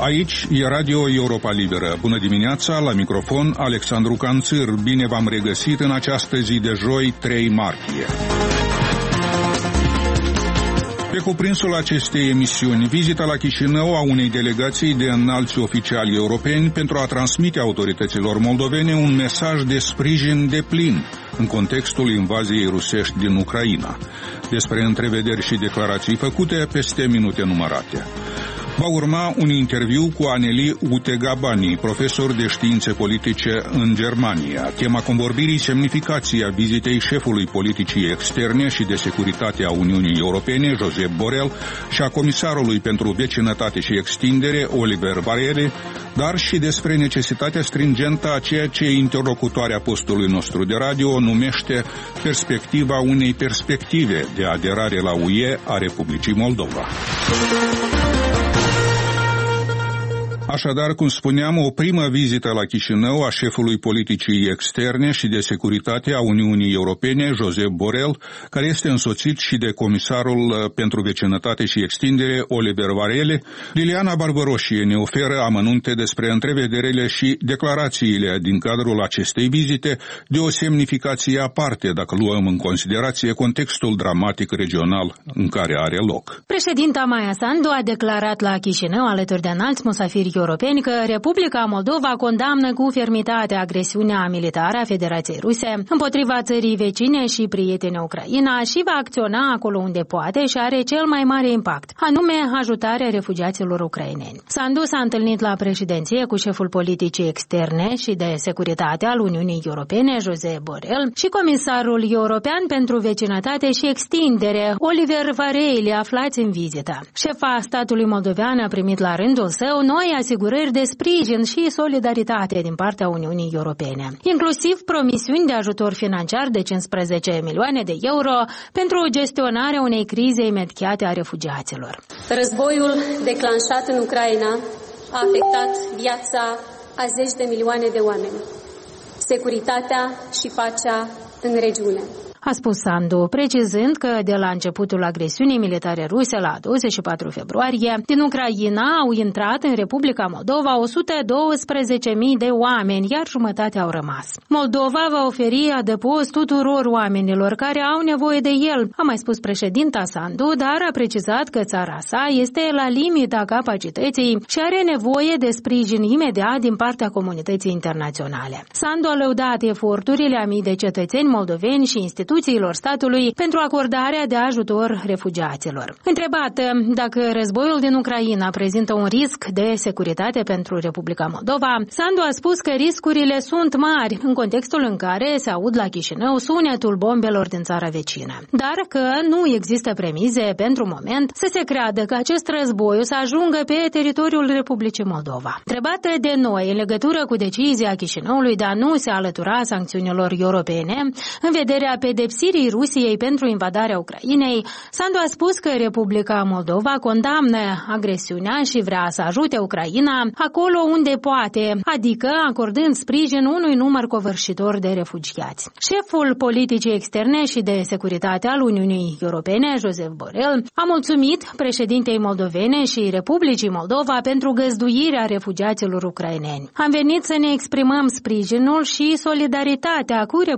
Aici e Radio Europa Liberă. Bună dimineața, la microfon Alexandru Canțir. Bine v-am regăsit în această zi de joi, 3 martie. Pe cuprinsul acestei emisiuni, vizita la Chișinău a unei delegații de înalți oficiali europeni pentru a transmite autorităților moldovene un mesaj de sprijin deplin în contextul invaziei rusești din Ucraina. Despre întrevederi și declarații făcute peste minute numărate. Va urma un interviu cu Aneli Utegabani, profesor de științe politice în Germania. Tema convorbirii, semnificația vizitei șefului politicii externe și de securitate a Uniunii Europene, Josep Borrell, și a comisarului pentru vecinătate și extindere, Oliver Varele, dar și despre necesitatea stringentă a ceea ce interlocutoarea postului nostru de radio numește perspectiva unei perspective de aderare la UE a Republicii Moldova. Așadar, cum spuneam, o primă vizită la Chișinău a șefului politicii externe și de securitate a Uniunii Europene, Josep Borrell, care este însoțit și de comisarul pentru vecinătate și extindere, Oliver Varele. Liliana Barbăroșie ne oferă amănunte despre întrevederile și declarațiile din cadrul acestei vizite, de o semnificație aparte, dacă luăm în considerație contextul dramatic regional în care are loc. Președinta Maia Sandu a declarat la Chișinău, alături de înalți musafiri europeni, că Republica Moldova condamnă cu fermitate agresiunea militară a Federației Ruse împotriva țării vecine și prietene Ucraina și va acționa acolo unde poate și are cel mai mare impact, anume ajutarea refugiaților ucraineni. Sandu s-a întâlnit la președinție cu șeful politicii externe și de securitate al Uniunii Europene, Josep Borrell, și comisarul european pentru vecinătate și extindere, Oliver Varele, aflați în vizită. Șefa statului moldovean a primit la rândul său noi asigurări de sprijin și solidaritate din partea Uniunii Europene, inclusiv promisiuni de ajutor financiar de 15 milioane de euro pentru gestionarea unei crize imediate a refugiaților. Războiul declanșat în Ucraina a afectat viața a zeci de milioane de oameni, securitatea și pacea în regiune. A spus Sandu, precizând că de la începutul agresiunii militare ruse la 24 februarie, din Ucraina au intrat în Republica Moldova 112.000 de oameni, iar jumătate au rămas. Moldova va oferi adăpost tuturor oamenilor care au nevoie de el, a mai spus președinta Sandu, dar a precizat că țara sa este la limita capacității și are nevoie de sprijin imediat din partea comunității internaționale. Sandu a lăudat eforturile a mii de cetățeni moldoveni și instituțiilor statului pentru acordarea de ajutor refugiaților. Întrebată dacă războiul din Ucraina prezintă un risc de securitate pentru Republica Moldova, Sandu a spus că riscurile sunt mari în contextul în care se aud la Chișinău sunetul bombelor din țara vecină, dar că nu există premize pentru moment să se creadă că acest război o să ajungă pe teritoriul Republicii Moldova. Întrebată de noi în legătură cu decizia Chișinăului de a nu se alătura sancțiunilor europene în vederea pedepsirii Rusiei pentru invadarea Ucrainei, Sandu a spus că Republica Moldova condamnă agresiunea și vrea să ajute Ucraina acolo unde poate, adică acordând sprijin unui număr covârșitor de refugiați. Șeful politicii externe și de securitate al Uniunii Europene, Josep Borrell, a mulțumit președintei moldovene și Republicii Moldova pentru găzduirea refugiaților ucraineni. Am venit să ne exprimăm sprijinul și solidaritatea cu